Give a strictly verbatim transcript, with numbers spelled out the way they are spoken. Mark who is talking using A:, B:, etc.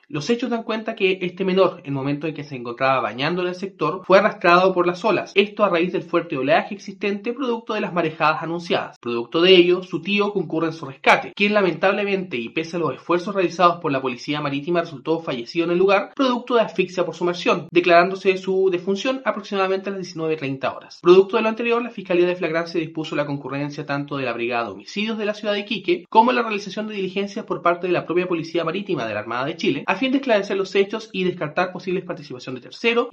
A: Los hechos dan cuenta que este menor, en el momento en que se encontraba bañando en el sector, fue arrastrado por las olas, esto a raíz del fuerte oleaje existente producto de las marejadas anunciadas. Producto de ello, su tío concurre en su rescate, quien lamentablemente y pese a los esfuerzos realizados por la policía marítima resultó fallecido en el lugar, producto de asfixia por sumersión, declarándose su defunción aproximadamente a las diecinueve treinta horas. Producto de lo anterior, la Fiscalía de Flagrancia dispuso la concurrencia tanto de la Brigada de Homicidios de la ciudad de Iquique, como la realización de diligencias por parte de la propia Policía Marítima de la Armada de Chile, a fin de esclarecer los hechos y descartar posibles participación de terceros